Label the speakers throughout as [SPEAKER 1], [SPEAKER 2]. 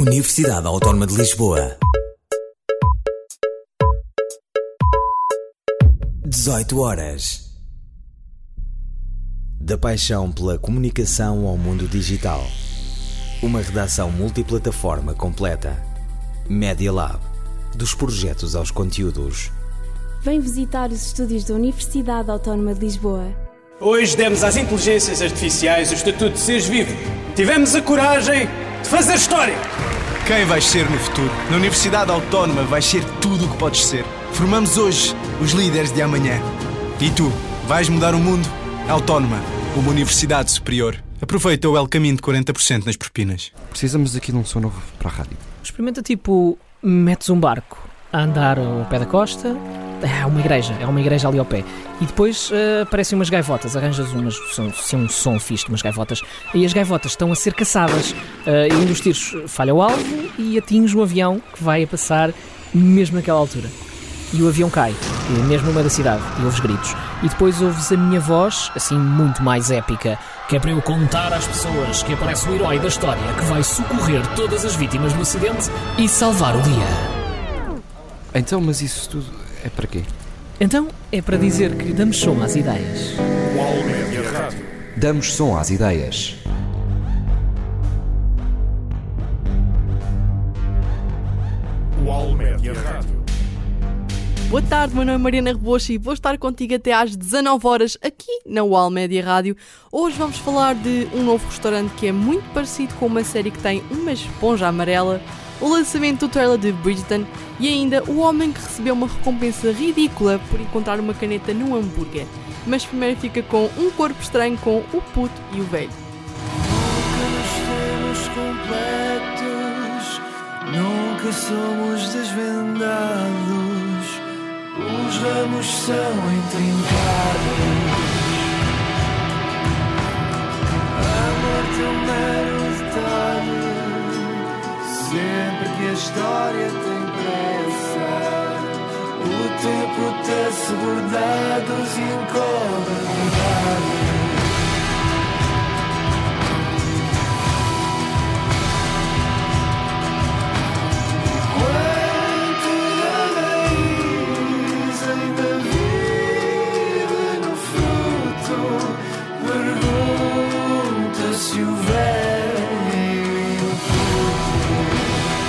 [SPEAKER 1] Universidade Autónoma de Lisboa. 18 horas. Da paixão pela comunicação ao mundo digital. Uma redação multiplataforma completa. Media Lab. Dos projetos aos conteúdos.
[SPEAKER 2] Vem visitar os estúdios da Universidade Autónoma de Lisboa.
[SPEAKER 3] Hoje demos às inteligências artificiais o estatuto de seres vivo. Tivemos a coragem de fazer história.
[SPEAKER 4] Quem vais ser no futuro? Na Universidade Autónoma vais ser tudo o que podes ser. Formamos hoje os líderes de amanhã. E tu, vais mudar o mundo? Autónoma, uma universidade superior. Aproveita o El Caminho de 40% nas propinas.
[SPEAKER 5] Precisamos aqui de um som novo para a rádio.
[SPEAKER 6] Experimenta metes um barco a andar ao pé da costa. É uma igreja ali ao pé. E depois aparecem umas gaivotas. Arranjas um som fixe de umas gaivotas. E as gaivotas estão a ser caçadas. E um dos tiros falha o alvo e atinge um avião que vai a passar mesmo naquela altura. E o avião cai, mesmo no meio da cidade. E ouves gritos. E depois ouves a minha voz, assim muito mais épica, que é para eu contar às pessoas que aparece o herói da história que vai socorrer todas as vítimas do acidente e salvar o dia.
[SPEAKER 5] Então, mas isso tudo é para quê?
[SPEAKER 6] Então, é para dizer que damos som às ideias.
[SPEAKER 7] UAL Média Rádio.
[SPEAKER 5] Damos som às ideias.
[SPEAKER 7] UAL Média Rádio.
[SPEAKER 8] Boa tarde, meu nome é Mariana Rebocho e vou estar contigo até às 19 horas aqui na UAL Média Rádio. Hoje vamos falar de um novo restaurante que é muito parecido com uma série que tem uma esponja amarela, o lançamento do trailer de Bridgerton e ainda o homem que recebeu uma recompensa ridícula por encontrar uma caneta num hambúrguer. Mas primeiro fica com Um Corpo Estranho com O Puto e o Velho.
[SPEAKER 9] Nunca nos temos completos, nunca somos desvendados. Os ramos são intrincados. A morte é um mero detalhe. Sempre que a história tem pressa, o tempo tece bordados e encobre a verdade. Se o velho e o puto.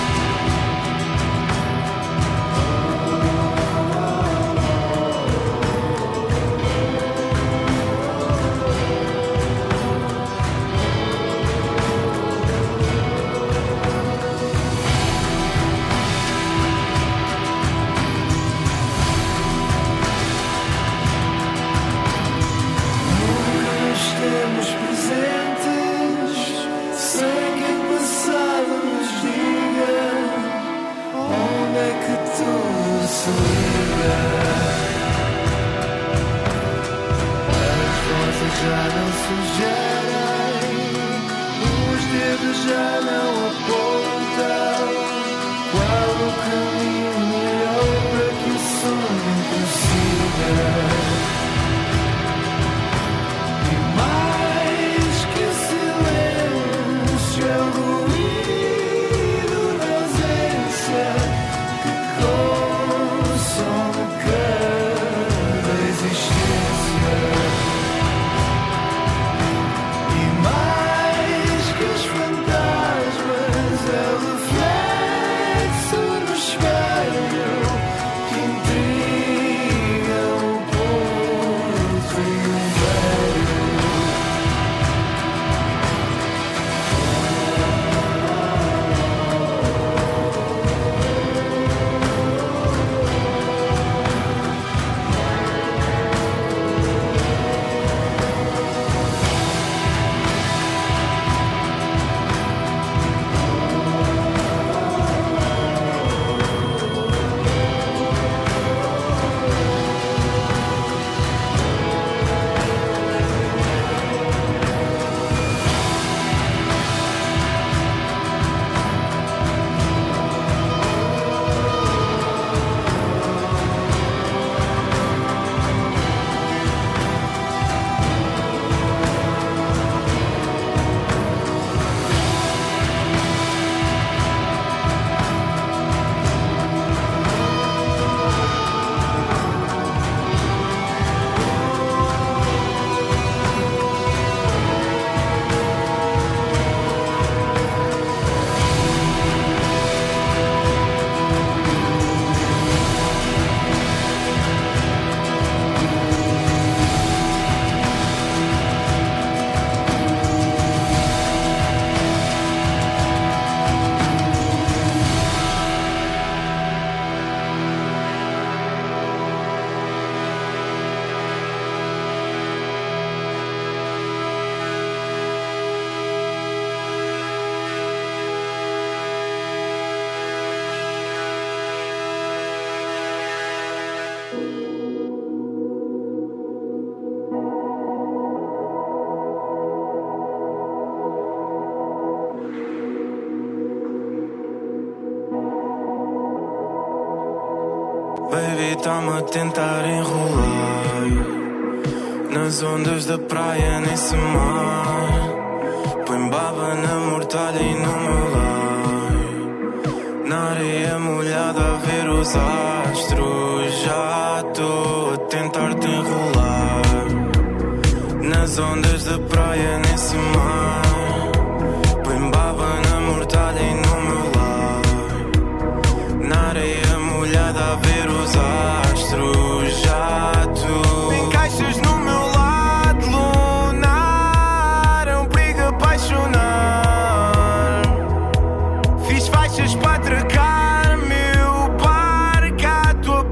[SPEAKER 9] Nunca nos temos presentes, sem que o passado nos diga onde é que tudo se liga. As vozes já não sugerem, os dedos já não apontam qual o caminho melhor para que o sonho prossiga. Fantasmas baby tá-me a tentar enrolar nas ondas da praia, nesse mar. Põe baba na mortalha e no meu lar. Na areia molhada a ver os astros. Já estou a tentar te enrolar nas ondas da praia, nesse mar. Põe baba na mortalha e no meu lar. Na areia molhada a ver os astros. Já tu encaixas no meu lado lunar. É um perigo apaixonar. Fiz faixas para atracar meu barco à tua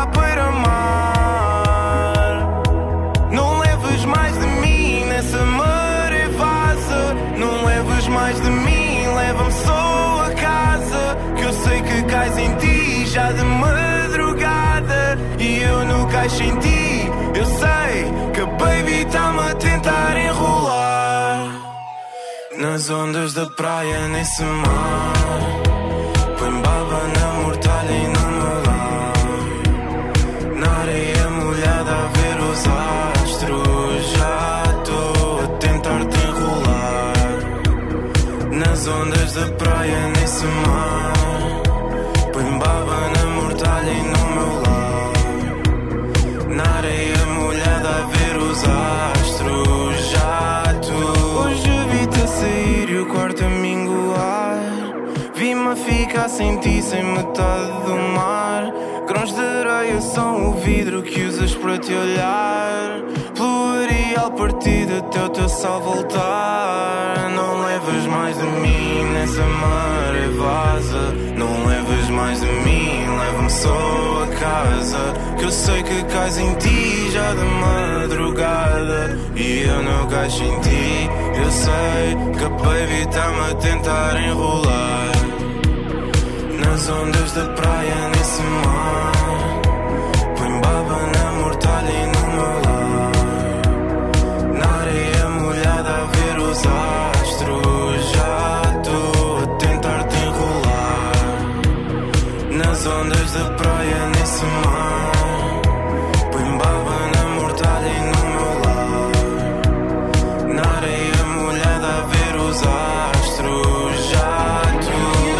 [SPEAKER 9] beira-mar. Não leves mais de mim nessa maré vaza. Não leves mais de mim, leva-me só a casa. Que eu sei que cais em ti já de madrugada. E eu no caixo em ti. Eu sei que a baby tá-me a tentar enrolar nas ondas da praia, nesse mar. Põe baba na mortalha e no meu lar. Na areia molhada a ver os astros. Já estou a tentar te enrolar nas ondas da praia, nesse mar. Põe baba na mortalha e no meu lar. Na areia molhada a ver os astros. Já tu hoje vi-te a sair e o quarto a minguar. Vi-me a ficar sem ti, sem metade do mar. Grãos de areia são o vidro que usas para te olhar. Pelo areal partido até o teu sal voltar. Não levas mais de mim nessa maré vaza. Não levas mais de mim, leva-me só a casa. Que eu sei que cais em ti já de madrugada. E eu não caixo em ti. Eu sei que a baby tá-me a tentar enrolar nas ondas da praia, nesse mar. Põe baba na mortalha e no meu lar. Na areia molhada a ver os astros. Já estou a tentar te enrolar nas ondas da praia, nesse mar. Põe baba na mortalha e no meu lar. Na areia molhada a ver os astros. Já tu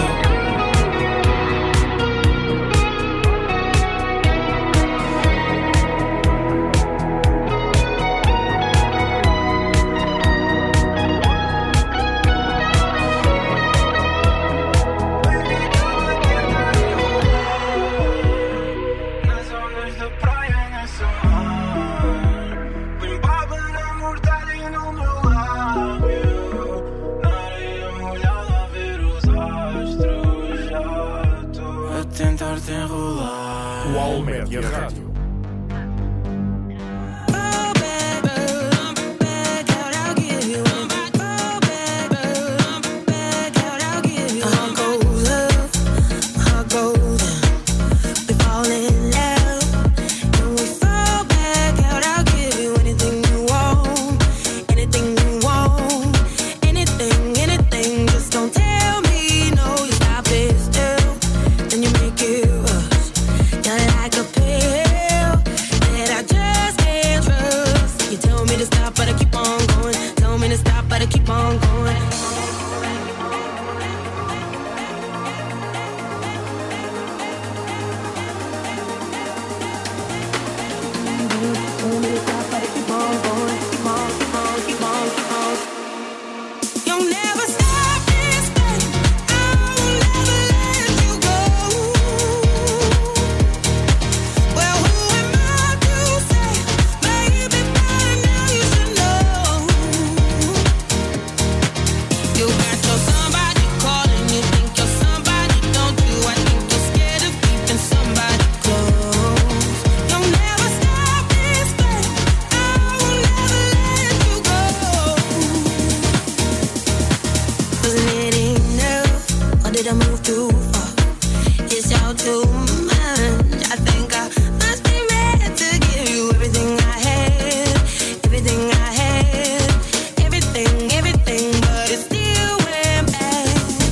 [SPEAKER 9] nas ondas da praia, nesse mar. Põe baba na mortalha e no meu lábio. Na areia molhada a ver os astros. Já estou a tentar te enrolar.
[SPEAKER 7] UAL Média Rádio.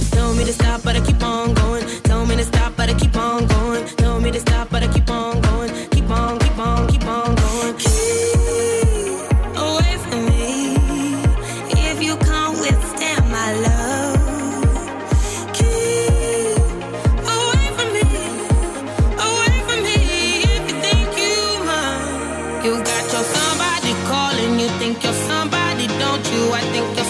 [SPEAKER 10] But I keep on going.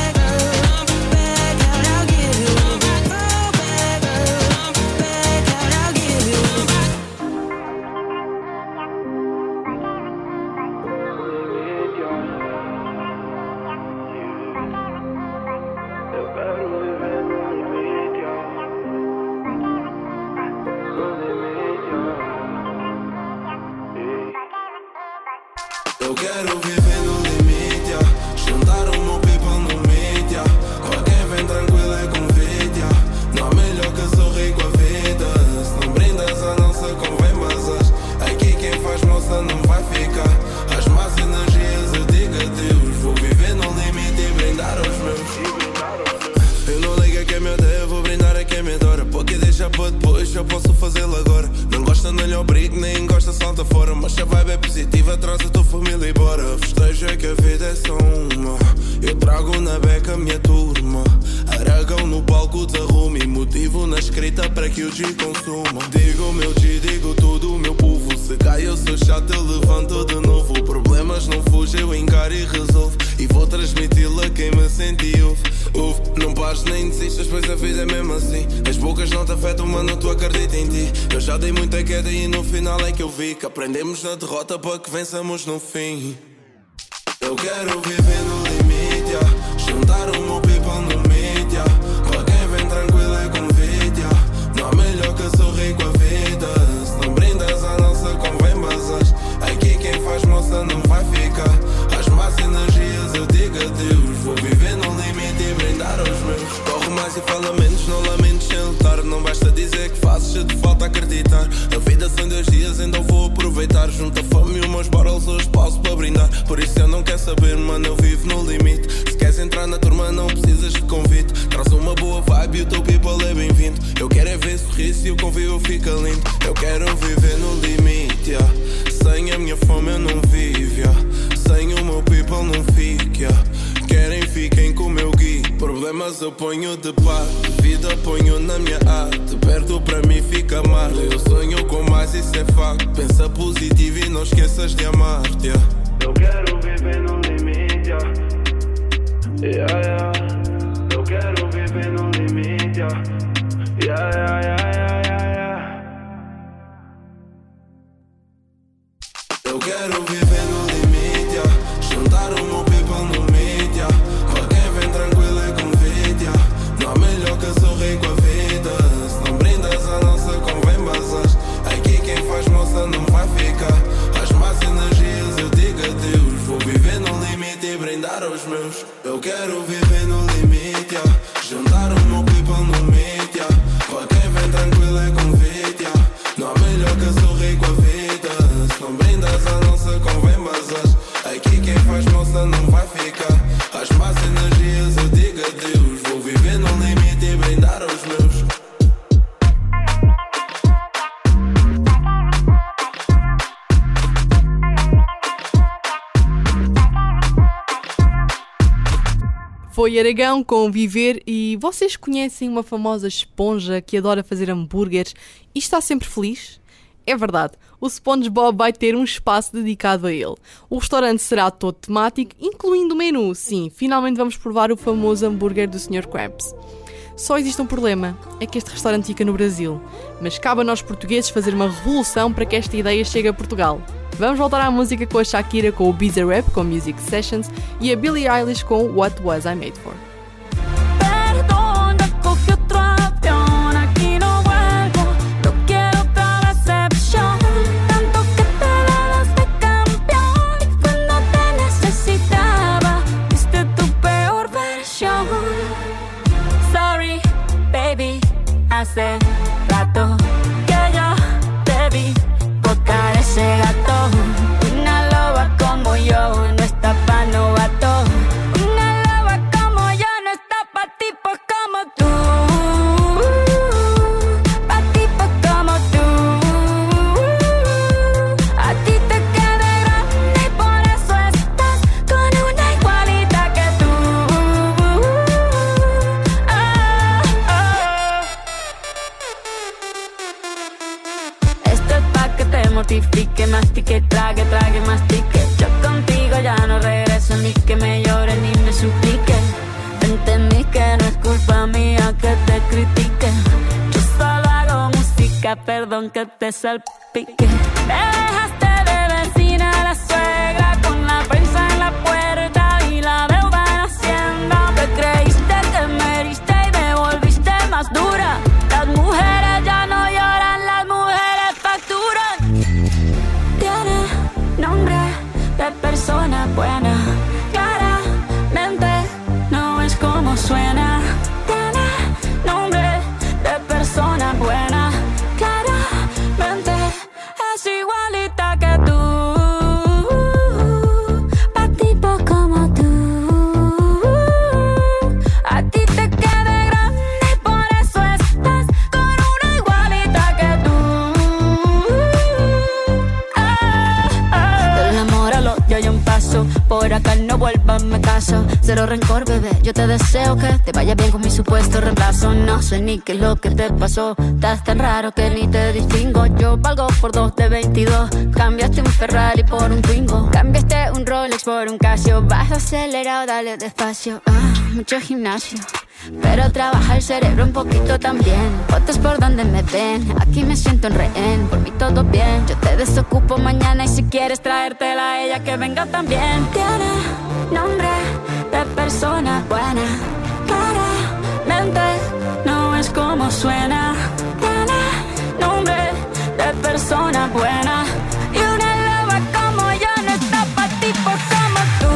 [SPEAKER 9] Eu quero viver no limite, yeah. Juntar o meu people no meet, yeah. Pra quem vem tranquilo é convite, yeah. Não há melhor que sorrir com a vida. Se não brindas a nossa convém basas. Aqui quem faz moça não vai ficar. As más energias eu digo adeus. Vou viver no limite e brindar aos meus. Eu não ligo a quem me odeia, vou brindar a quem me adora. Porque deixa para depois, eu posso fazê-lo agora. Não gosta, não lhe obrigo, nem gosta, salta fora. Mas se a vibe é positiva, traz a tua família e bora. Festeja que a vida é só uma. Eu trago na beca a minha turma. Aragão no palco, desarrumo e motivo na escrita para que o G consuma. Digo o meu G, digo tudo o meu povo. Se cai eu sou chato, eu levanto de novo. Problemas não fujo, eu encaro e resolvo. E vou transmiti-lo a quem me sente e ouve. Não pares nem desistas, pois a vida é mesmo assim. As bocas não te afetam, mano, tu acredita em ti. Eu já dei muita queda e no final é que eu vi que aprendemos na derrota para que vençamos no fim. Eu quero viver no limite, yeah. Juntar o meu people no meet, yeah. Para quem vem tranquilo é convite, yeah. Não há melhor que sorrir com a vida. Se não brindas a nossa convém basas. Aqui quem faz moça não vai ficar. As más energias eu digo adeus. Vou viver no limite e brindar aos meus. Corre mais e fala menos, não lamentes sem lutar. Não basta dizer que fazes, se te falta acreditar. A vida são 2 dias, então vou aproveitar. Junto a fome e umas barrels hoje passo para brindar. Por isso eu não quero saber, mano, eu vivo no limite. Se queres entrar na turma não precisas de convite. Traz uma boa vibe e o teu people é bem-vindo. Eu quero é ver sorriso e o convívio fica lindo. Eu quero viver no limite, yeah. Sem a minha fome eu não vivo, yeah. Sem o meu people não fico, yeah. Querem fiquem com o meu guia. Problemas eu ponho de parte, vida ponho na minha arte. Perto para mim fica mais. Eu sonho com mais, isso é facto. Pensa positivo e não esqueças de amar-te, yeah. Eu quero viver no limite, yeah. Yeah, yeah. Eu quero viver no limite, yeah. Yeah, yeah, yeah, yeah, yeah, yeah. Eu quero viver no limite, yeah. Juntar o meu people no meet, yeah. Para quem vem tranquilo é convite, yeah. Não há melhor que sorrir com a vida. Se não brindas a nossa convém basas. Aqui quem faz moça não vai ficar. As más energias eu digo adeus. Vou viver no limite e brindar aos meus. Eu quero viver no limite, yeah. Juntar o meu people no meet, yeah. Para quem vem tranquilo é convite, yeah. Não há melhor que sorrir com a vida. Se não brindas a nossa convém basas. Aqui quem faz moça não vai ficar. As más energias eu digo adeus. Vou viver no limite e brindar aos meus.
[SPEAKER 8] Foi Aragão com Viver. E vocês conhecem uma famosa esponja que adora fazer hambúrgueres e está sempre feliz? É verdade, o SpongeBob vai ter um espaço dedicado a ele. O restaurante será todo temático, incluindo o menu. Sim, finalmente vamos provar o famoso hambúrguer do Sr. Krabs. Só existe um problema, é que este restaurante fica no Brasil. Mas cabe a nós portugueses fazer uma revolução para que esta ideia chegue a Portugal. Vamos voltar à música com a Shakira com o Bizarrap com Music Sessions e a Billie Eilish com What Was I Made For.
[SPEAKER 10] Hace rato que yo te vi tocar ese gato. Una loba como yo no está pa' novato. Una loba como yo no está pa' tipos como tú. Pa' tipos como tú. A ti te queda grande y por eso estás con una igualita que tú. Mortifique, mastique, trague, mastique. Yo contigo ya no regreso, ni que me llore ni me suplique. Entendí que no es culpa mía que te critique. Yo solo hago música, perdón que te salpique. Te dejaste de vecina a la suegra con la prensa en la puerta y la deuda en Hacienda. Te creíste que me heriste y me volviste más dura. Las mujeres ya no lloran, las mujeres facturan. Nombre de persona buena, claramente no es como suena. Tiene nombre de persona buena, claramente es igualita que tú. Pa' tipo como tú. A ti te queda grande y por eso estás con una igualita que tú. Yo hay un paso, por acá no vuelvas, me caso. Cero rencor, bebé, yo te deseo que te vaya bien con mi supuesto reemplazo. No sé ni qué es lo que te pasó, estás tan raro que ni te distingo. Yo valgo por 2 de 22, cambiaste un Ferrari por un Twingo. Cambiaste un Rolex por un Casio, vas acelerado, dale despacio. Mucho gimnasio, pero trabaja el cerebro un poquito también. Fotos por donde me ven, aquí me siento en rehén. Por mí todo bien, yo te desocupo mañana y si quieres traértela a ella que venga también. Tiene nombre de persona buena, claramente no es como suena. Tiene nombre de persona buena y una loba como yo no está pa' tipos como tú.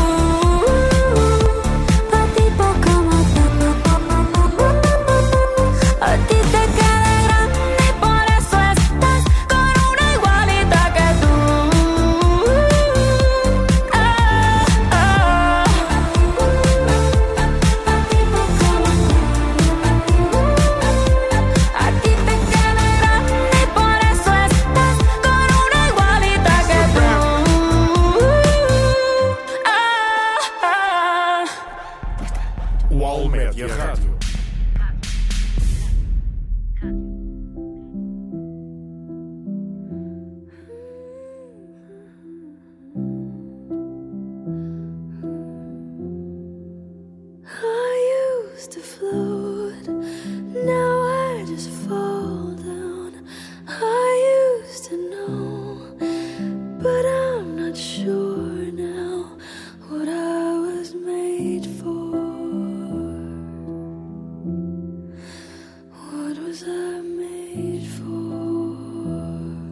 [SPEAKER 10] A ti te queda grande y por eso estás con una igualita que tú. A ti te queda grande y por eso estás con una igualita que tú.
[SPEAKER 7] UAL Média Rádio.
[SPEAKER 11] To float, now I just fall down. I used to know, but I'm not sure now what I was made for. What was I made for?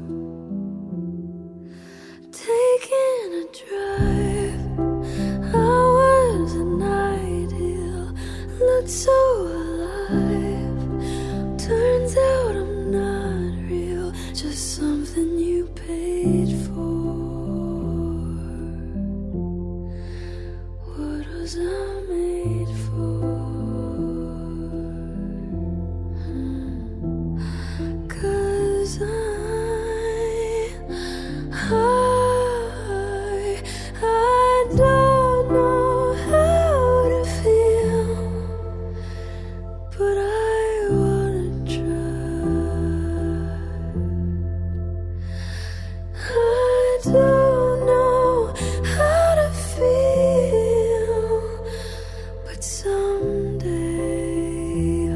[SPEAKER 11] Taking a drive, I was an ideal. Looked so alive. Turns out I'm not real, just something you paid for. What was I made for? 'Cause I don't know how to feel, but I wanna try. I don't know how to feel, but someday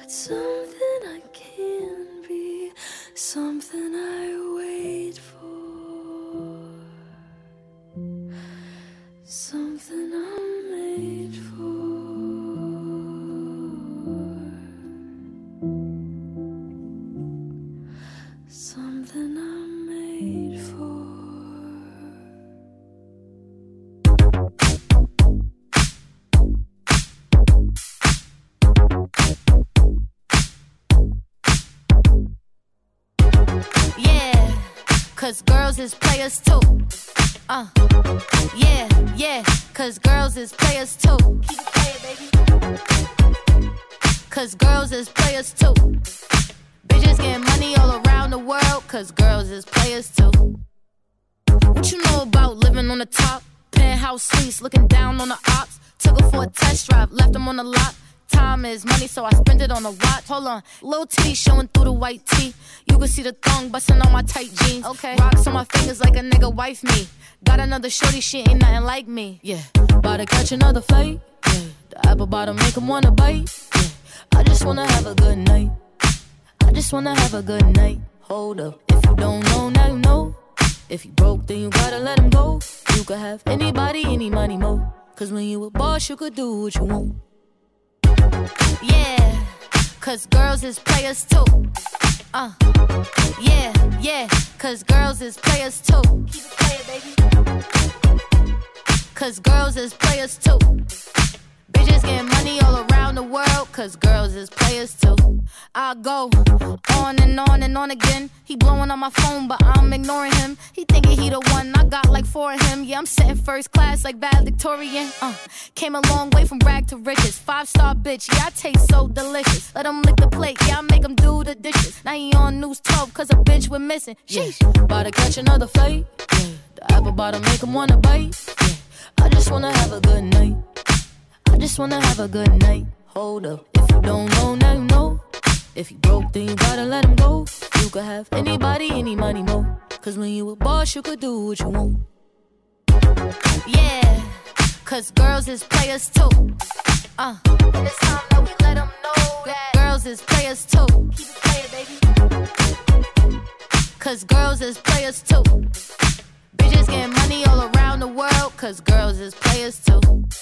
[SPEAKER 11] But something I can be, something I wait for, something I'm made for. Something I'm made for.
[SPEAKER 12] Yeah, 'cause girls is players too. Yeah, 'cause girls is players too. Keep it playing, baby. 'Cause girls is players too. Bitches getting money all around the world, 'cause girls is players too. What you know about living on the top? Penthouse suites, looking down on the ops. Took her for a test drive, left them on the lot. Time is money, so I spend it on a watch. Hold on, little titty showing through the white tee. You can see the thong busting on my tight jeans. Okay, rocks on my fingers like a nigga wife me. Got another shorty, she ain't nothing like me. Yeah, about to catch another fight. Yeah, the apple bottom make him wanna bite. Yeah, I just wanna have a good night. I just wanna have a good night. Hold up, if you don't know, now you know. If you broke, then you gotta let him go. You could have anybody, any money, mo. 'Cause when you a boss, you could do what you want. Yeah, 'cause girls is players too. Yeah, 'cause girls is players too. Keep it playing, baby. 'Cause girls is players too. Bitches getting money all around the world, 'cause girls is players too. I go on and on again. He blowing on my phone, but I'm ignoring him. He thinking he the one, I got like 4 of him. Yeah, I'm sitting first class like valedictorian. Came a long way from rag to riches. 5-star bitch, yeah, I taste so delicious. Let him lick the plate, yeah, I make him do the dishes. Now he on news 12, 'cause a bitch went missing. Sheesh, about to catch another fight. Yeah, the apple bottom make him wanna bite. Yeah, I just wanna have a good night. I just wanna have a good night. Hold up, if you don't know, now you know. If you broke, then you gotta let him go. You could have anybody, any money, mo. 'Cause when you a boss, you could do what you want. Yeah, 'cause girls is players too. And it's time that we let them know that girls is players too. Keep it playing, baby. 'Cause girls is players too. Bitches getting money all around the world, 'cause girls is players too.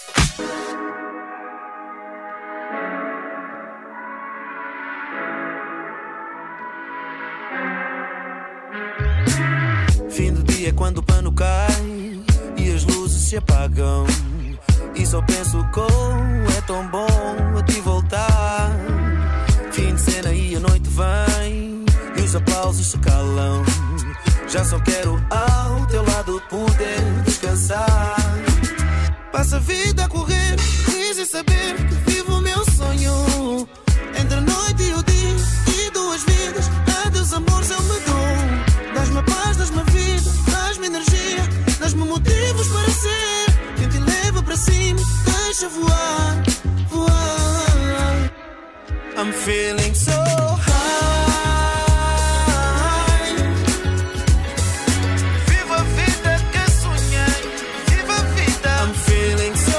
[SPEAKER 9] Fim do dia quando o pano cai e as luzes se apagam. E só penso como é tão bom a te voltar. Fim de cena e a noite vem e os aplausos se calam. Já só quero ao teu lado poder descansar. Passa a vida a correr, feliz em saber que vivo o meu sonho. Entre a noite e o dia e 2 vidas, a Deus amores eu me dou. Dás-me a paz, dás-me a vida, dás-me energia, dás-me motivos para ser quem te leva para cima, deixa voar, voar. I'm feeling so high. Viva a vida que sonhei, viva a vida. I'm feeling so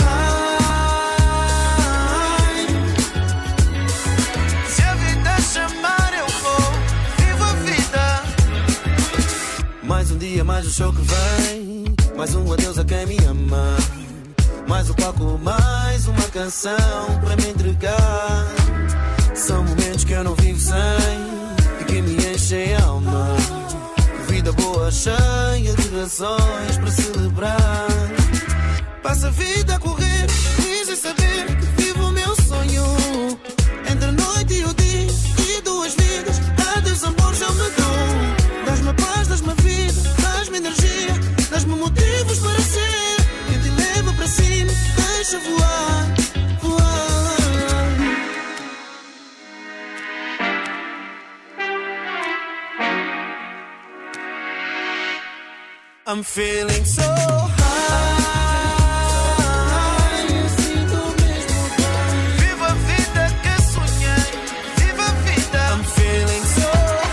[SPEAKER 9] high. Se a vida chamar eu vou, viva a vida. Mais um dia, mais um show que vem, mais um adeus a quem me ama. Mais um palco, mais uma canção para me entregar. São momentos que eu não vivo sem e que me enchem a alma. Vida boa, cheia de razões para celebrar. Passa a vida a correr, feliz em saber que vivo o meu sonho. Entre a noite e o dia e 2 vidas, a Deus amores eu me dou. Dás-me a paz, dás-me a vida, dás-me energia, dás-me motivos para ser quem te leva para cima, deixa voar, voar. I'm feeling so high. Sinto mesmo bem. Viva a vida que sonhei, viva a vida. I'm feeling so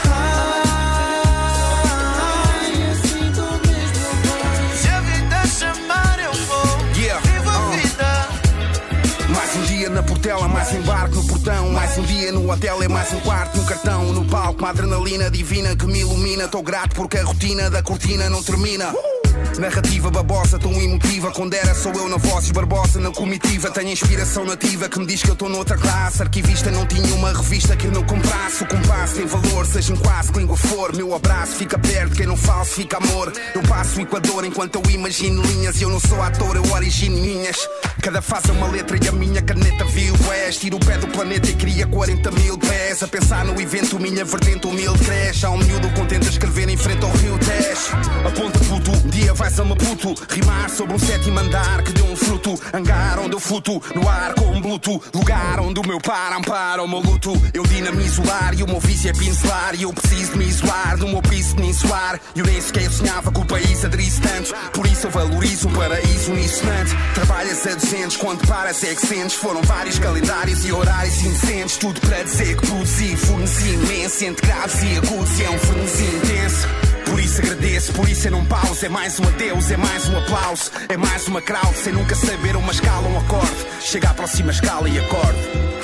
[SPEAKER 9] high. Sinto mesmo bem. Se a vida chamar eu vou, viva a vida.
[SPEAKER 13] Mais um dia na Portela, mais em desembarque no portão. Mais um dia no hotel, é mais um quarto no cartão. No palco, uma adrenalina divina que me ilumina. Estou grato porque a rotina da cortina não termina. Narrativa babosa, tão emotiva. Quando era sou eu na voz, Barbosa na comitiva. Tenho inspiração nativa que me diz que eu estou noutra classe. Arquivista não tinha uma revista que eu não comprasse. O compasso tem valor, seja em quase que língua for. Meu abraço fica perto, quem não falsifica amor. Eu passo o Equador enquanto eu imagino linhas. Eu não sou ator, eu origino minhas. Cada fase é uma letra e a minha caneta viu és. Tiro o pé do planeta e cria 40 mil pés. A pensar no evento, minha vertente humilde cresce. Há um miúdo contente a escrever em frente ao Rio Tejo. Aponta puto, um dia vais a Maputo. Rimar sobre um sétimo andar que deu um fruto. Hangar onde eu fluto, no ar com um bluetooth. Lugar onde o meu par ampara o meu luto. Eu dinamizo o lar e o meu vício é pincelar. E eu preciso de me isolar do meu piso peninsular. E eu nem sequer sonhava que o país aderisse tanto. Por isso eu valorizo um paraíso unissonante. Trabalhas a 200, quando paras é que sentes. Foram vários calendários e horários indecentes. Tudo para dizer que produzi, forneci imenso. Entre graves e agudos é um frenesi intenso. Por isso agradeço, por isso eu não pauso. É mais um adeus, é mais um aplauso. É mais uma crowd, sem nunca saber uma escala, um acorde. Chega à próxima escala e acorde.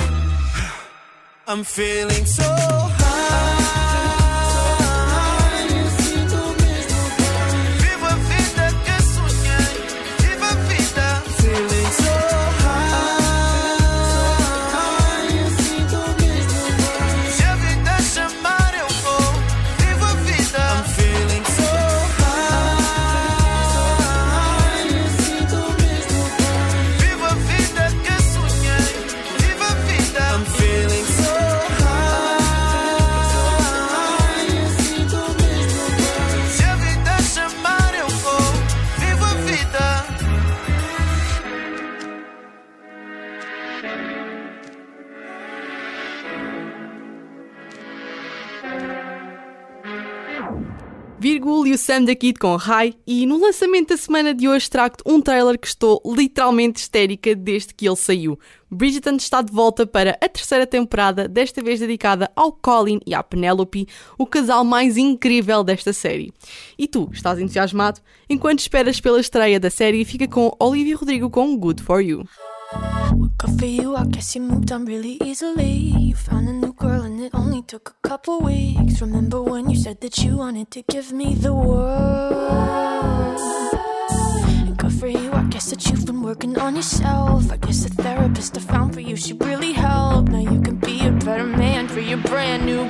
[SPEAKER 9] I'm feeling so high. Viva a vida que sonhei. Viva a vida. Feeling so high. Se a vida chamar eu vou. Viva a vida. I'm feeling so high. Viva a vida que sonhei. Viva a vida. I'm feeling so se a vida chamar eu vou, vivo a vida.
[SPEAKER 8] Virgul e o Sam da Kid com High. E no lançamento da semana de hoje trago-te um trailer que estou literalmente histérica desde que ele saiu. Bridgerton está de volta para a terceira temporada, desta vez dedicada ao Colin e à Penelope, o casal mais incrível desta série. E tu, estás entusiasmado? Enquanto esperas pela estreia da série, fica com Olivia Rodrigo com Good For You.
[SPEAKER 11] Good for you, I guess you moved on really easily. You found a new girl and it only took a couple weeks. Remember when you said that you wanted to give me the world? And good for you, I guess that you've been working on yourself. I guess the therapist I found for you should really help. Now you can be a better man for your brand new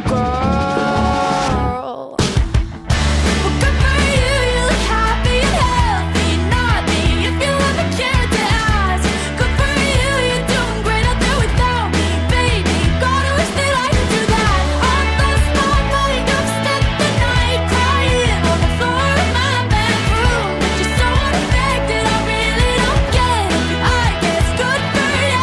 [SPEAKER 11] girl. Well, good for you, you look happy and healthy. Not me, if you ever cared to ask. Good for you, you're doing great out there without me, baby. Gotta wish that I could do that. I've lost my mind, I've spent the night crying on the floor of my bedroom. But you're so unaffected, I really don't get it. I guess good for you.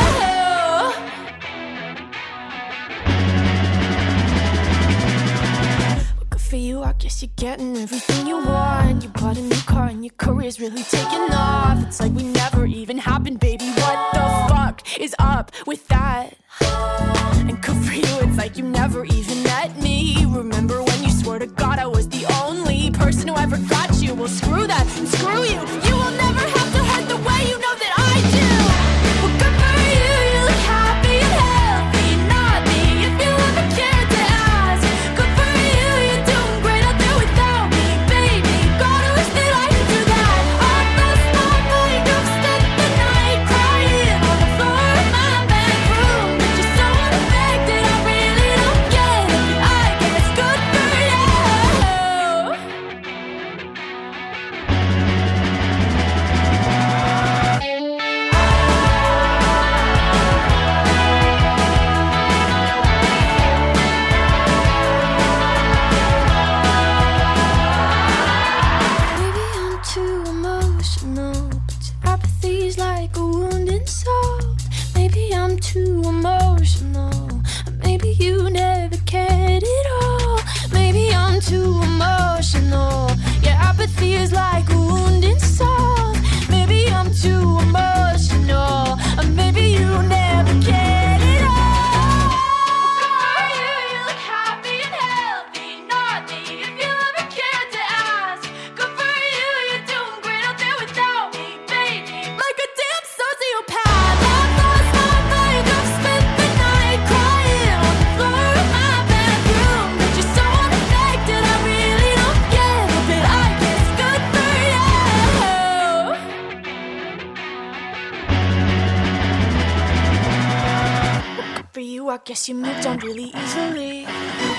[SPEAKER 11] Well, good for you, I guess you're getting everything you want. You bought a new car and your career's really taking off. It's like we never even happened, baby. What the fuck is up with that? And good for you, it's like you never even met me. Remember when you swore to God I was the only person who ever got you? Well, screw that and screw you. You will never have to hurt the way you know that I do. Well, good for you, you look happy and healthy. Not me, if you ever cared to ask. Good for you, you're doing great out there without me, baby. Gotta wish that I could do that. I've lost my mind, I've spent the night crying on the floor of my bedroom. But you're so unaffected, I really don't get it. I guess good for you. Maybe I'm too emotional, but your apathy's like a wounded soul. Maybe I'm too emotional, or maybe you never cared at all. Maybe I'm too emotional, your apathy is like a wounded soul. Maybe I'm too emotional, or maybe you never cared at all. Good for you, you look happy and healthy. Not me, if you ever cared to ask. Good for you, you're doing great out there without me, baby. Like a damn sociopath, I've lost my mind, I've spent you, I guess you moved on really easily.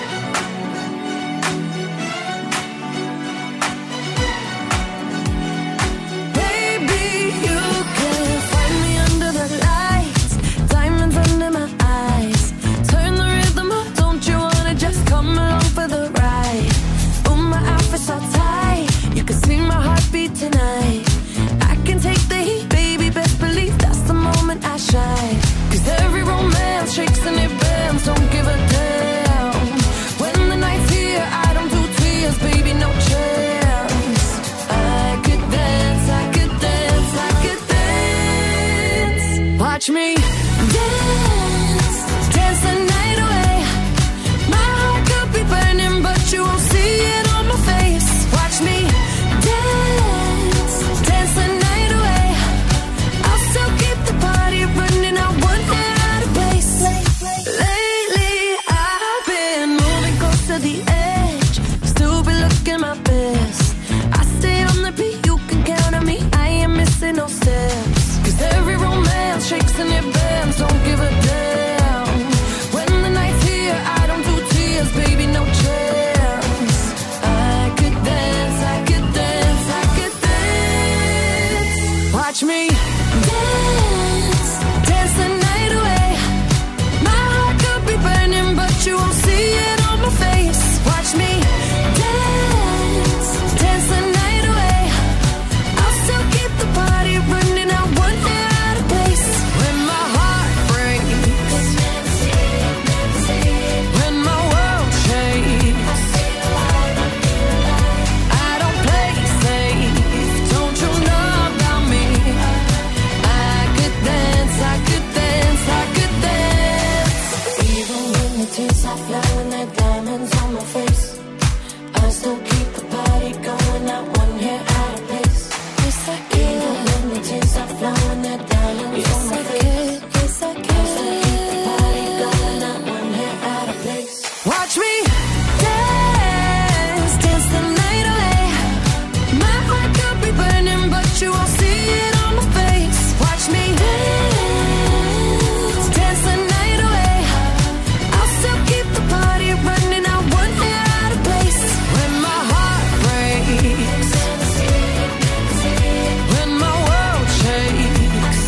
[SPEAKER 10] Baby, you can find me under the lights, diamonds under my eyes. Turn the rhythm up, don't you wanna just come along for the ride? Oh, my outfit's all tight, you can see my heartbeat tonight. I can take the heat, baby, best believe that's the moment I shine. 'Cause every romance shakes and it bends, don't give a damn. When the night's here, I don't do tears, baby, no chance. I could dance, I could dance, I could dance. Watch me dance, dance the night away. My heart could be burning, but you won't see it on my face. Watch me dance, dance the night away. I'll still keep the party running, I won't get out of place. Lately I've been moving close to the edge, still be looking my best. I stay on the beat, you can count on me, I ain't missing no steps. 'Cause every romance shakes and it bends, don't give a damn. When the night's here, I don't do tears, baby, no chance. I could dance, I could dance, I could dance. Watch me dance, dance the night away. My heart could be burning, but you won't see it on my face. Watch me dance, dance the night away. I'll still keep the party running, I won't get out of place. When my heart breaks, when my world shakes, I don't play safe, don't you know about me? I could dance, I could dance, I could dance. Even when the tears are flowing, they're diamonds on my face, I still keep the party going, not one hair out of place. Yes, I can. Even when the tears are flowing, they're diamonds on my face. Yes, I can. I still keep the party going, not one hair out of place. Watch me dance, dance the night away. My heart could be burning, but you won't see it on my face. Watch me dance, dance the night away. I'll still keep the party running, I won't get out of place. When my heart breaks, when my world shakes,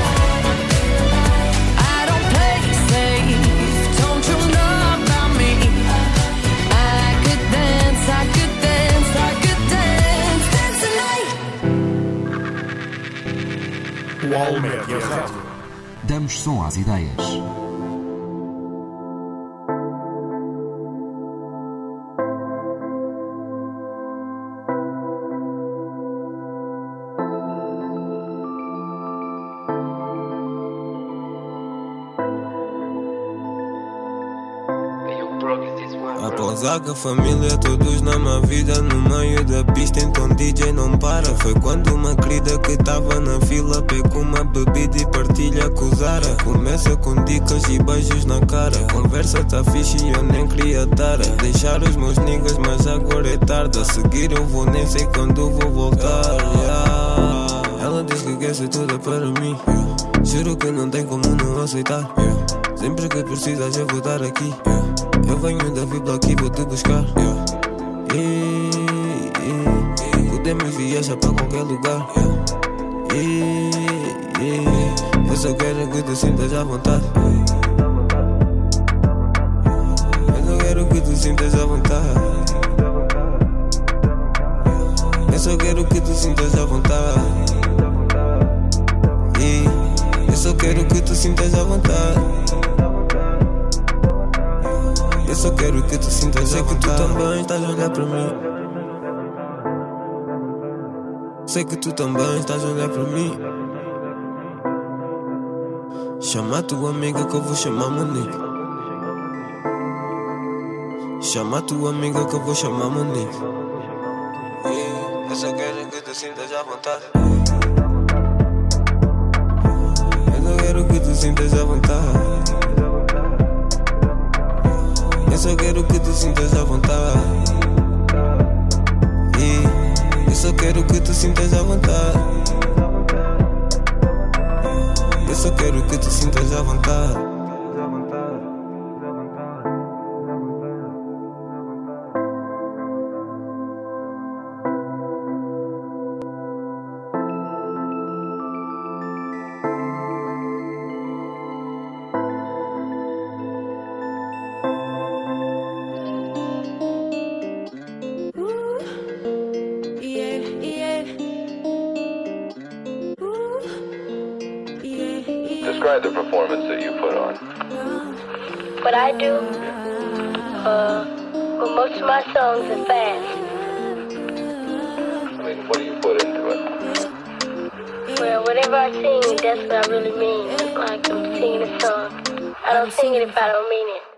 [SPEAKER 10] I don't play safe, don't you know about me? I could dance, I could dance, I could dance, dance the night.
[SPEAKER 7] UOL Média Rádio.
[SPEAKER 5] Damos som às ideias.
[SPEAKER 14] A pousar com a família, todos na minha vida. No meio da pista, então DJ não para. Foi quando uma querida que tava na fila pegou uma bebida e partilha com o Zara. Começa com dicas e beijos na cara. Conversa tá fixe e eu nem queria dar. Deixar os meus niggas, mas agora é tarde. A seguir eu vou, nem sei quando vou voltar. Ela diz que quer ser toda para mim. Juro que não tem como não aceitar. Sempre que precisas eu vou estar aqui. Eu venho da vila aqui, vou te buscar. Podemos viajar para qualquer lugar. Eu só quero que tu sintas à vontade. Eu só quero que tu sintas à vontade. Eu só quero que tu sintas à vontade. Eu só quero que tu sintas à vontade. Eu só quero que tu sintas. Sei que tu também estás a olhar para mim. Sei que tu também estás a olhar para mim. Chama a tua amiga que eu vou chamar Monique. Chama a tua amiga que eu vou chamar Monique. Eu só quero que tu sintas à vontade. Eu só quero que tu sintas à vontade. Eu só quero que tu sintas à vontade. Eu só quero que tu sintas à vontade. Eu só quero que tu sintas à vontade.
[SPEAKER 15] the performance that you put on?
[SPEAKER 16] What I do, well, most of my songs are fast.
[SPEAKER 15] I mean, what do you put into it?
[SPEAKER 16] Well, whatever I sing, that's what I really mean. Like I'm singing a song. I don't sing it if I don't mean it.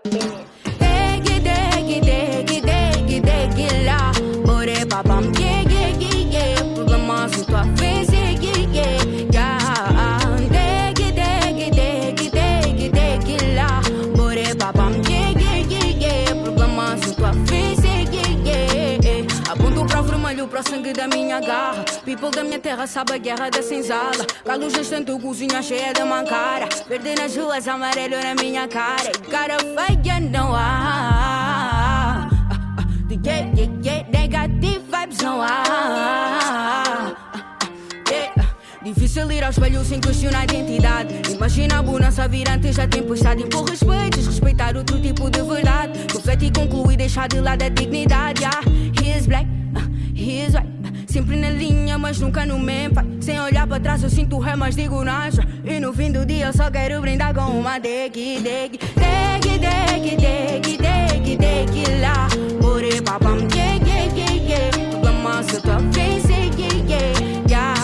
[SPEAKER 17] Pro sangue da minha garra. People da minha terra sabe a guerra da senzala. Calo gestando cozinha cheia de mancara. Verde nas ruas, amarelo na minha cara. E cara feia não há. Negative vibes não há. Difícil ir ao espelho sem questionar a identidade. Imagina a bonança vir antes da tempestade. Impor respeito, respeitar outro tipo de verdade. Refletir, concluir, deixar de lado a dignidade. He is black, he is white. Sempre na linha, mas nunca no mesmo. Sem olhar para trás eu sinto ré, mas digo nada. E no fim do dia eu só quero brindar com uma deg lá. More papam, Problema se tua face, yeah.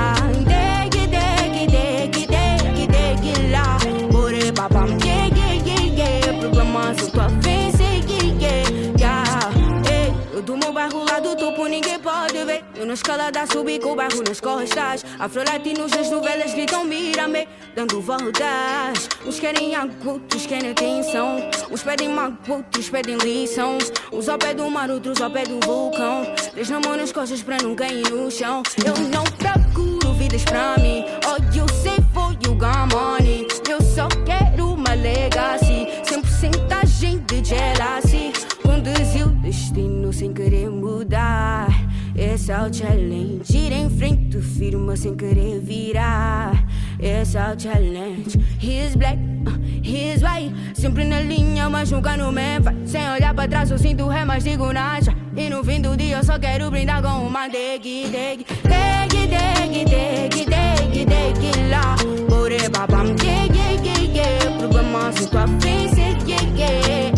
[SPEAKER 17] Deg lá. More papam, Problema se tua face, yeah. Eu do meu bairro lá do topo ninguém pode ver. Eu na escalada subi com o bairro nas costas. Afro-latinos nas novelas gritam mira-me, dando voltas. Uns querem água, outros querem atenção. Uns pedem mágoa, outros pedem lição. Uns ao pé do mar, outros ao pé do vulcão. Três na mão nas costas para não cair no chão. Eu não procuro vidas pra mim. All you say for you got money. Eu só quero uma legacy. 100% de jealousy. Conduzir o destino sem querer mudar. Esse é o challenge. Ir em frente, firma sem querer virar. Esse é o challenge. He is black, he is white. Sempre na linha, mas nunca no mesmo. Sem olhar para trás eu sinto ré, mas digo nada. E no fim do dia eu só quero brindar com uma deg lá. Bore babam, Problema se tua face, yeah.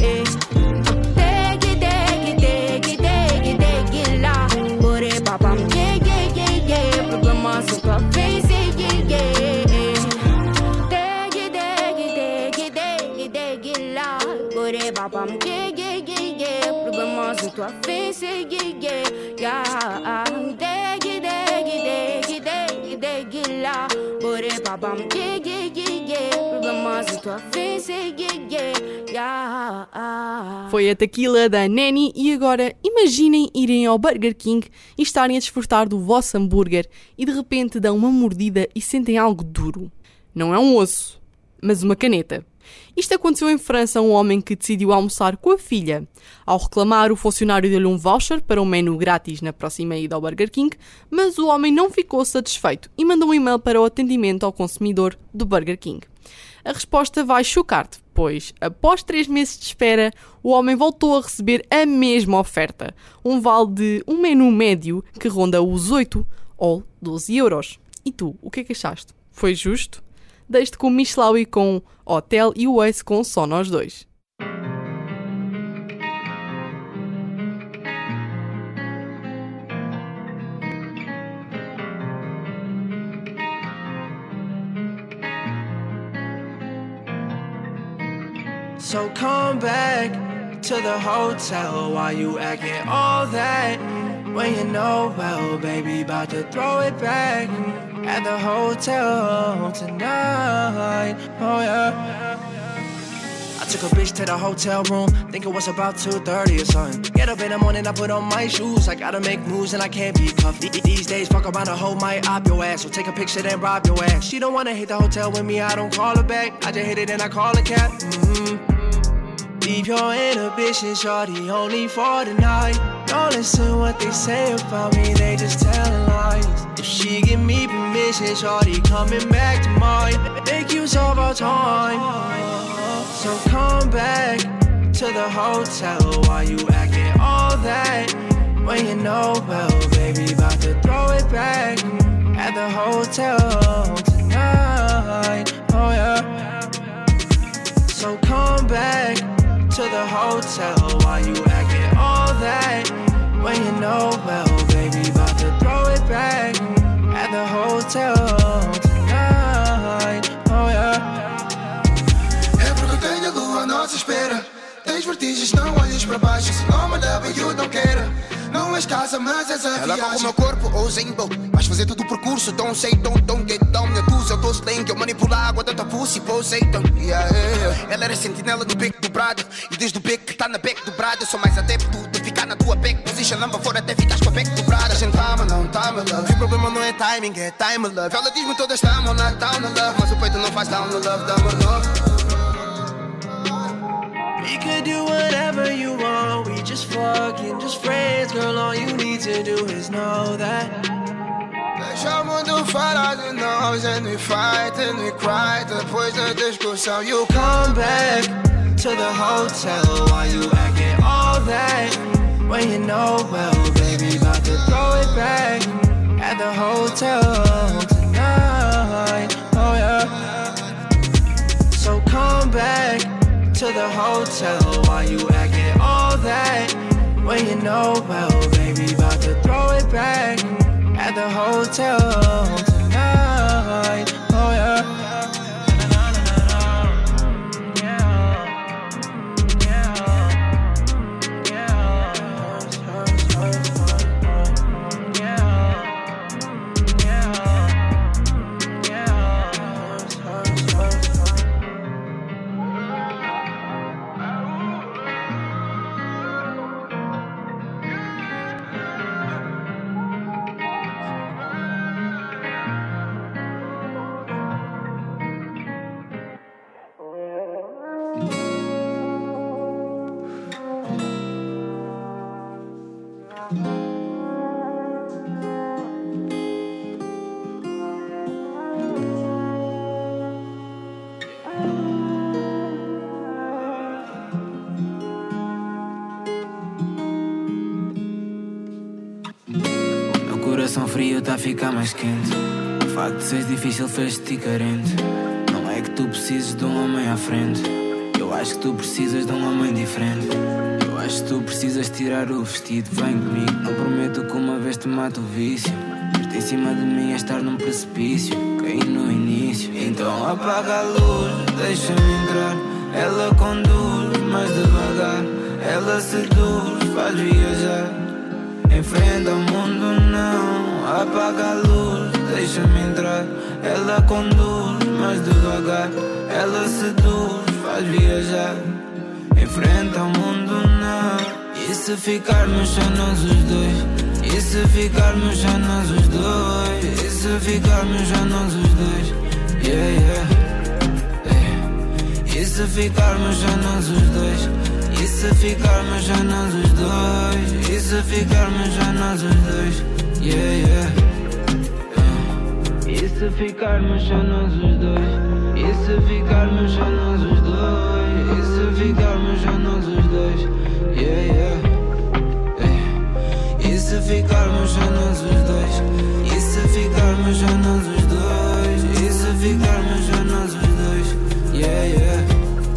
[SPEAKER 17] Problema se tua face, deg lá. Bore babam, Problema se tua face, yeah. Deg lá. Bore babam, Problema se tua face, yeah.
[SPEAKER 8] Foi a tequila da Nanny e agora imaginem irem ao Burger King e estarem a desfrutar do vosso hambúrguer e de repente dão uma mordida e sentem algo duro. Não é um osso, mas uma caneta. Isto aconteceu em França a um homem que decidiu almoçar com a filha. Ao reclamar, o funcionário deu-lhe um voucher para um menu grátis na próxima ida ao Burger King, mas o homem não ficou satisfeito e mandou um e-mail para o atendimento ao consumidor do Burger King. A resposta vai chocar-te, pois, após 3 meses de espera, o homem voltou a receber a mesma oferta, um vale de um menu médio que ronda os 8 ou 12 euros. E tu, o que é que achaste? Foi justo? Deixe-te com Michelau com Hotel e o Ace com Só Nós Dois.
[SPEAKER 18] So come back to the hotel while you acting all that. When you know, well, baby, about to throw it back at the hotel tonight. Oh yeah. I took a bitch to the hotel room, think it was about 2:30 or something. Get up in the morning, I put on my shoes. I gotta make moves and I can't be cuffed. These days, fuck around the hoe might op your ass. So take a picture then rob your ass. She don't wanna hit the hotel with me, I don't call her back. I just hit it and I call a cab. Leave your inhibitions, shorty, only for the night. Don't listen what they say about me, they just telling lies. If she give me permission, shorty, coming back to mine. Make use of our time. So come back to the hotel while you acting all that. When you know, well, baby, about to throw it back at the hotel tonight. Oh yeah. So come back to the hotel. Why you acting all that when you know well, baby, about to throw it back at the hotel tonight. Oh yeah.
[SPEAKER 19] É porque tenho a lua à nossa espera. Tens vertigens, não olhes para baixo. Se não me leva, eu não quero. Não és casa, mas és a viagem.
[SPEAKER 13] Ela com o meu corpo, ou sem dor. Vais fazer todo o percurso, don't say, don't get down. Minha dúzia, eu tô slang, eu manipulo a água da tua pussy, posei, yeah. Ela era sentinela do beco dobrado. E desde o beco que tá na beco dobrada, eu sou mais adepto de ficar na tua beco. Position lamba fora até ficares com a beco dobrada. A gente tá, mas não tá, my love. O problema não é timing, é time, love. Ela diz-me todas estamos na down, no love. Mas o peito não faz down, no love, dá-me love.
[SPEAKER 18] We could do whatever you want, we just fucking just friends. Girl, all you need to do is know that.
[SPEAKER 19] Deixa o mundo falar de nós. And we fight and we cry. Depois da discussão, you
[SPEAKER 18] come back to the hotel. Why you acting all that when you know well, baby, about to throw it back at the hotel tonight. Oh yeah. So come back to the hotel. Why you acting all that when you know well, baby, about to throw it back at the hotel tonight. Oh yeah.
[SPEAKER 20] Coração frio tá a ficar mais quente. O facto de seres difícil fez-te carente. Não é que tu precises de um homem à frente. Eu acho que tu precisas de um homem diferente. Eu acho que tu precisas tirar o vestido. Vem comigo, não prometo que uma vez te mato o vício. Mas em cima de mim é estar num precipício. Caí no início. Então apaga a luz, deixa-me entrar. Ela conduz, mais devagar. Ela seduz, faz viajar. Enfrenta o mundo, não. Apaga a luz, deixa-me entrar. Ela conduz, mais devagar. Ela seduz, faz viajar. Enfrenta o mundo, não. E se ficarmos só nós os dois? E se ficarmos só nós os dois? E se ficarmos só nós os dois? Yeah, yeah, yeah. E se ficarmos só nós os dois? E se ficarmos já nós os dois? E se ficarmos já nós os dois? Yeah, yeah, yeah. E se ficarmos já nós os dois? E se ficarmos já nós os dois? E se ficarmos já nós os dois? Yeah, yeah, yeah. E se ficarmos já nós os dois? E se ficarmos já nós os dois? E se ficarmos já nós os dois? Yeah, yeah.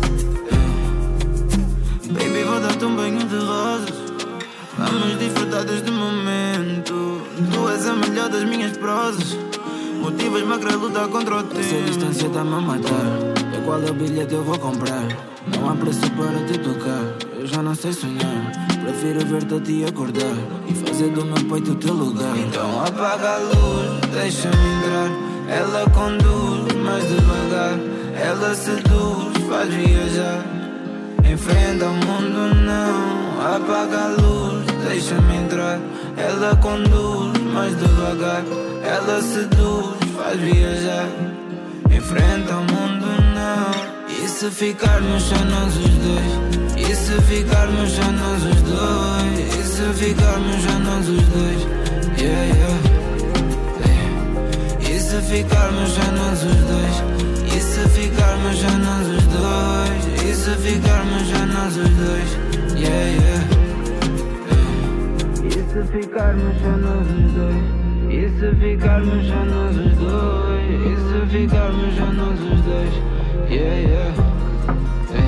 [SPEAKER 20] Baby, vou dar-te um banho de rosas. Vamos desfrutar deste momento. Tu és a melhor das minhas prosas. Motivas-me a querer lutar contra o tempo. Essa distância está-me a matar. E qual é o bilhete eu vou comprar? Não há preço para te tocar. Eu já não sei sonhar. Prefiro ver-te a ti acordar e fazer do meu peito o teu lugar. Então apaga a luz, deixa-me entrar. Ela conduz, mais devagar. Ela seduz, faz viajar. Enfrenta o mundo, não. Apaga a luz, deixa-me entrar. Ela conduz, mais devagar. Ela seduz, faz viajar. Enfrenta o mundo, não. E se ficarmos só nós os dois? E se ficarmos só nós os dois? E se ficarmos só nós os dois? Yeah, yeah, yeah. E se ficarmos só nós os dois? E se ficarmos só nós os dois? E se ficarmos só nós os dois? Yeah, yeah, yeah. E se ficarmos só nós os dois? E se ficarmos só nós os dois? E se ficarmos só nós os dois? Yeah, yeah, yeah.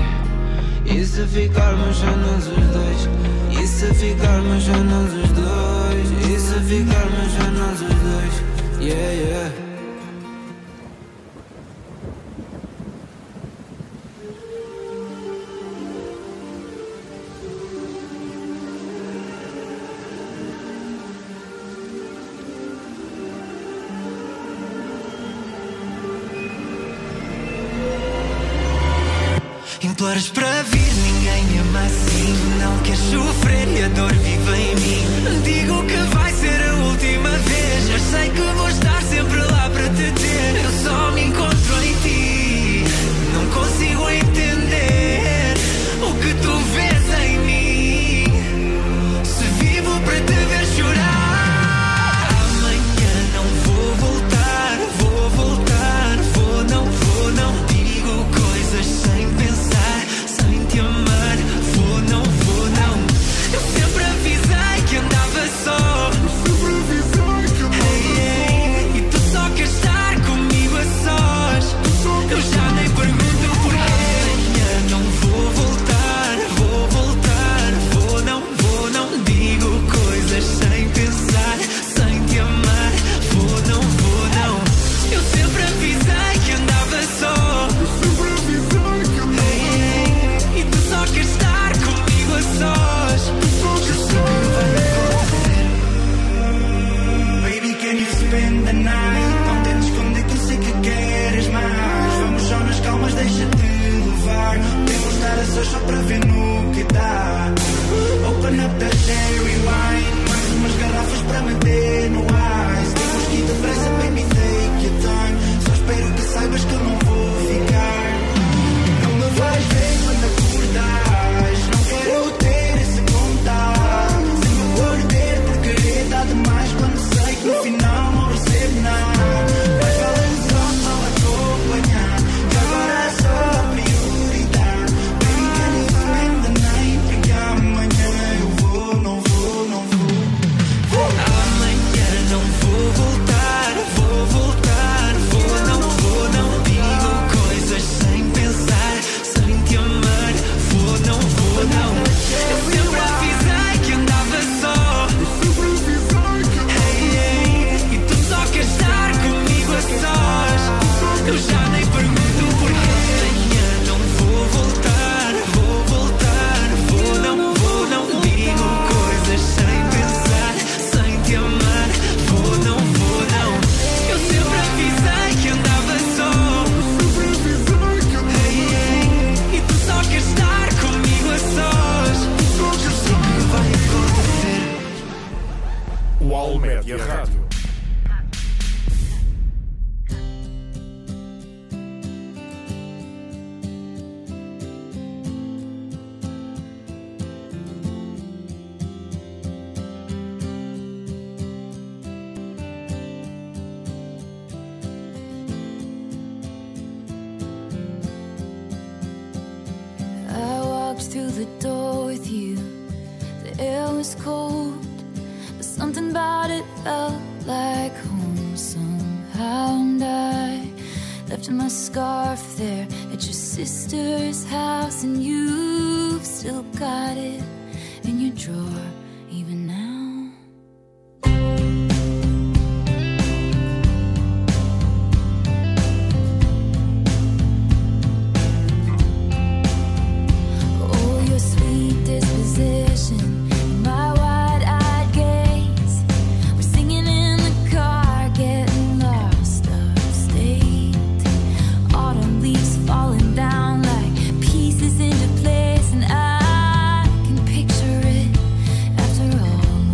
[SPEAKER 20] se ficarmos só nós os dois? E se ficarmos só nós os dois? E se ficarmos só nós os dois? Yeah, yeah.
[SPEAKER 10] Imploras para vir, ninguém me ama assim. Não queres sofrer e a dor vive em mim. Digo que vai ser a última vez. Eu sei que vou estar sempre lá para te ter. Eu só me encontro em ti. Não consigo entender o que tu vês em mim. Se vivo para te ver chorar. Amanhã não vou voltar. Vou voltar, vou não. Digo coisas sem pensar, sem te amar. Vou não. Eu sempre avisei que andava só. Hey, hey, e tu só queres estar comigo a sós. Eu já nem pergunto porquê. Amanhã não vou voltar. Vou voltar, vou não. Digo coisas sem pensar, sem te amar. Vou não. Eu sempre avisei que andava só. E tu só queres estar comigo a sós. Eu sei que vai acontecer. Baby, can you spend the night? Não tentes esconder que eu sei que queres mais. Vamos só nas calmas, deixa-te levar. Podemos estar a sós só para ver no que dá. Open up the cherry wine. Mais umas garrafas para meter no ice. Temos que ir depressa, baby, take your time. Só espero que saibas que eu não vou ficar. Não me vais ver quando acordares. Não quero ter esse contato. Sempre vou arder por querer dar demais. Quando sei que no final não recebo nada. Mas vale só acompanhar. Que agora é só a prioridade. Baby, can you spend the night? Porque amanhã eu vou, não vou. Amanhã não vou voltar. Vou voltar, vou não. Digo coisas sem pensar, sem te amar. Vou não. Eu sempre avisei que andava só. Hey, hey, e tu só queres estar comigo a sós. Eu já nem pergunto porquê. Amanhã não vou voltar. Vou voltar, vou não. Digo coisas sem pensar, sem te amar. Vou não. Eu sempre avisei que andava só. Hey, hey, e tu só queres estar comigo a sós. Eu sei que vai acontecer.
[SPEAKER 7] O All-Média Rádio.
[SPEAKER 11] I walked through the door with you. The air was cold, but something about it felt like home somehow. And I left my scarf there at your sister's house, and you've still got it in your drawer even now. Oh, your sweet disposition, my wide-eyed gaze. We're singing in the car, getting lost upstate. Autumn leaves falling down like pieces into place, and I can picture it after all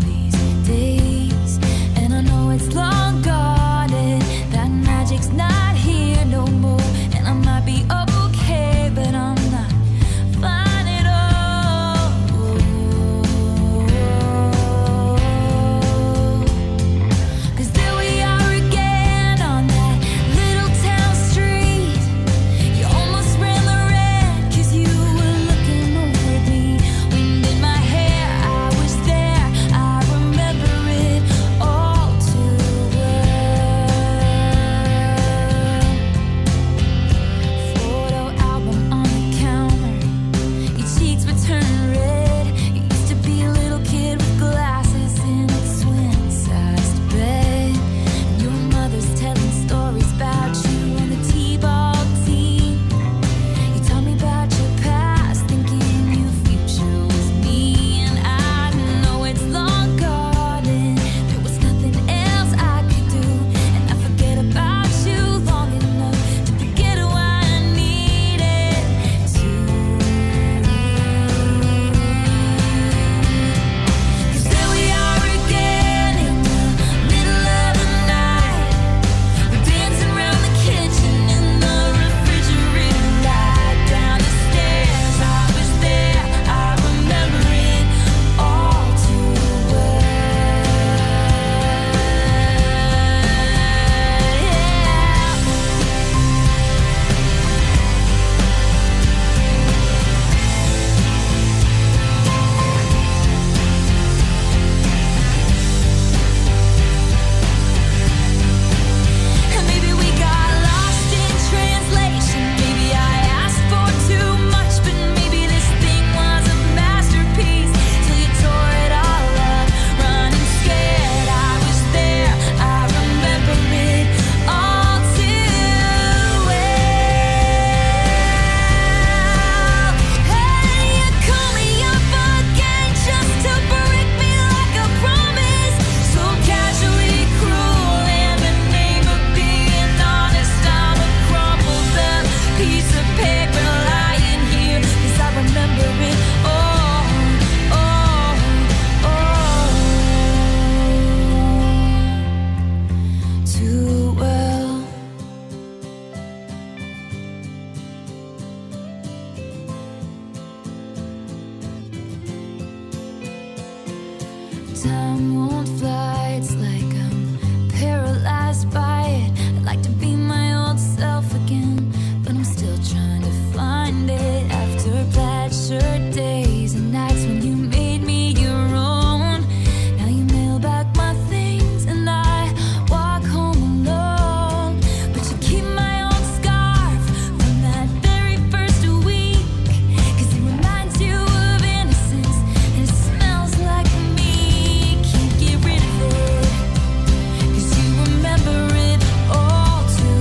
[SPEAKER 10] time won't fly. It's like I'm paralyzed by it. I'd like to be my old self again, but I'm still trying to find it. After plaid shirt days and nights when you made me your own, now you mail back my things and I walk home alone. But you keep my old scarf from that very first week, 'cause it reminds you of innocence and it smells like me. Can't get rid of it, 'cause you remember it all too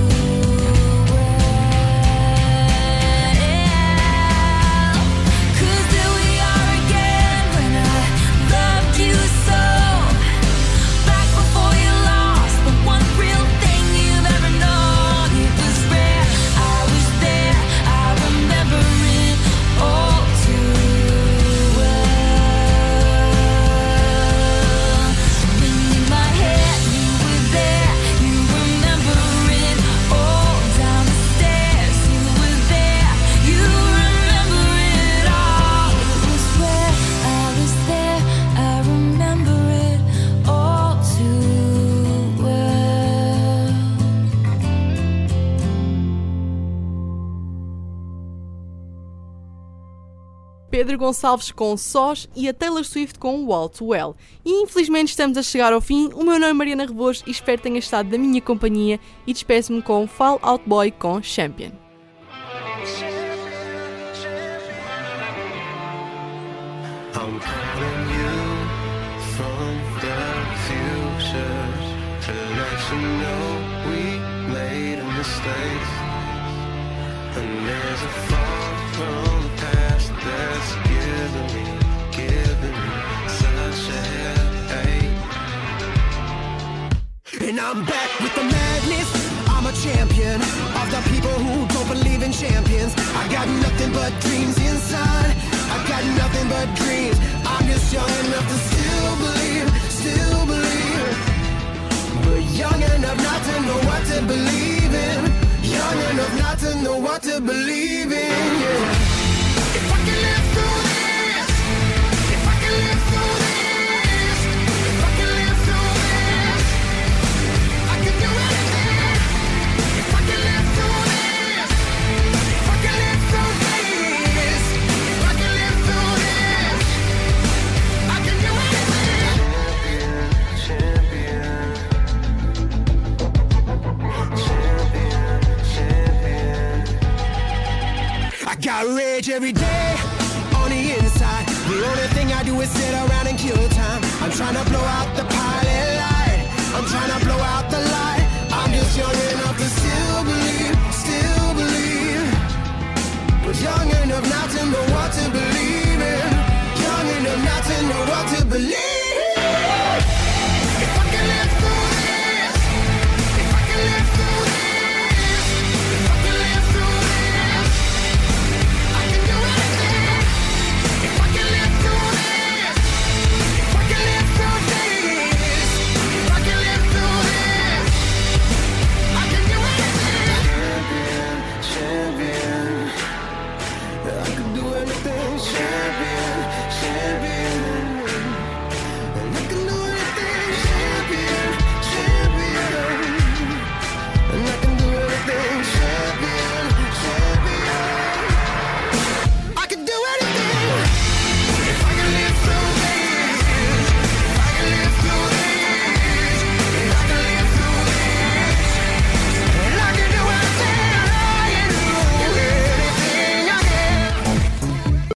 [SPEAKER 10] well. 'Cause there we are again when I loved you so. Back before you lost the one real thing you've ever known. It was rare, I was there, I remember it all too well. Ringing my head, you were there, you remember it all. Down the stairs, you were there, you remember it all. It was where I was there, I remember it all too well.
[SPEAKER 8] Pedro Gonçalves com Sós e a Taylor Swift com All Too Well. E infelizmente estamos a chegar ao fim. O meu nome é Mariana Rebouças e espero que tenha estado da minha companhia e despeço-me com Fall Out Boy com Champion.
[SPEAKER 9] I'm calling you from the future to let you know we made a mistake. And there's a fall from the past that's giving me such a headache.
[SPEAKER 21] And I'm back with the madness. I'm a champion of the people who don't believe in champions. I got nothing but dreams inside. I got nothing but dreams. I'm just young enough to still believe. But young enough not to know what to believe in. Young enough not to know what to believe in, yeah. If I can live through this, if I can live through this, if I can live through this, I can do anything. If I can live through this, if I can live through this, if I can live through this, I can do anything.
[SPEAKER 9] Champion,
[SPEAKER 21] I got rage every day on the inside. The only thing I do is sit around and kill time. I'm trying to blow out the pilot light. I'm trying to blow out the light. I'm just young enough to still believe. But young enough not to know what to believe in. Young enough not to know what to believe. If I can live through this, if I can live through this, if I can live through this, I can do anything. If I can live through this, if I can live through this, if I can live through this, I can do anything.
[SPEAKER 9] champion. I can do anything, champion.